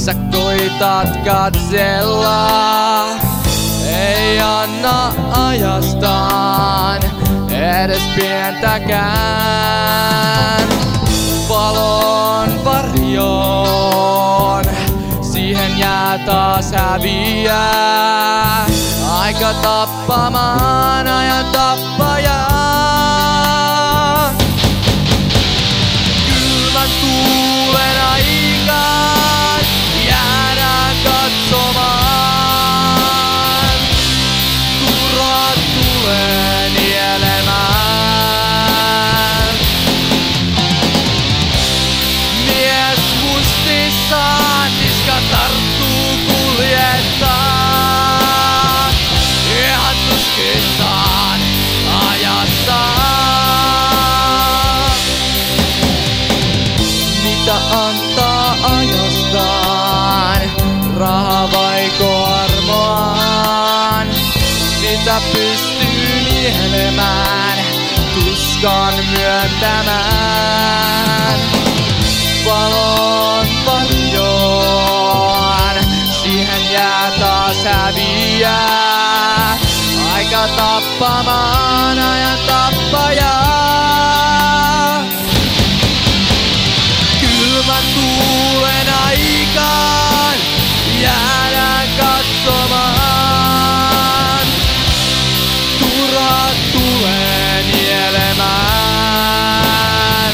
Sä koitat katsella, ei anna ajastaan edes pientäkään. Valon varjoon, siihen jää taas häviää. Aika tappamaan ajan tappajaa. Kylmän tuulen aikaan jäädään katsomaan. Turhat tulee nielemään. Mies mustissaan niska tarttuu kuljettaa. Ihan tuskissaan ajassaan. Mitä antaa ajastaan? Raha vaiko armoaan? Sitä pystyy nielemään, tuskan myöntämään. Valon varjoon, siihen jää taas häviää. Aika tappamaan ajan tappajaa. Kylmän tuulen aikaan jäädään katsomaan. Turhat tulee nielemään.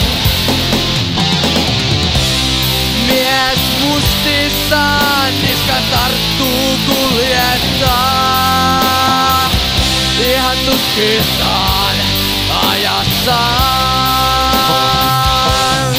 Mies mustissaan niska tarttuu kuljettaa. Ihan tuskissaan ajassaan.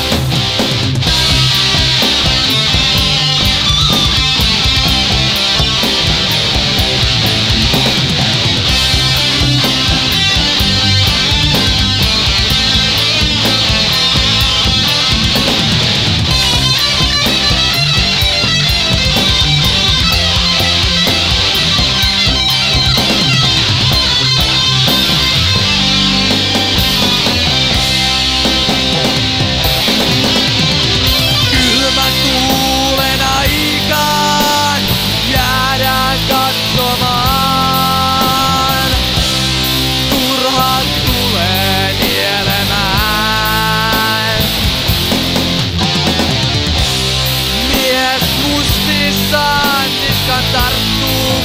Tarttuu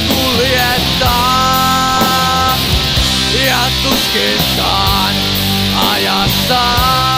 kuljettaa ja tuskissaan ajassaan.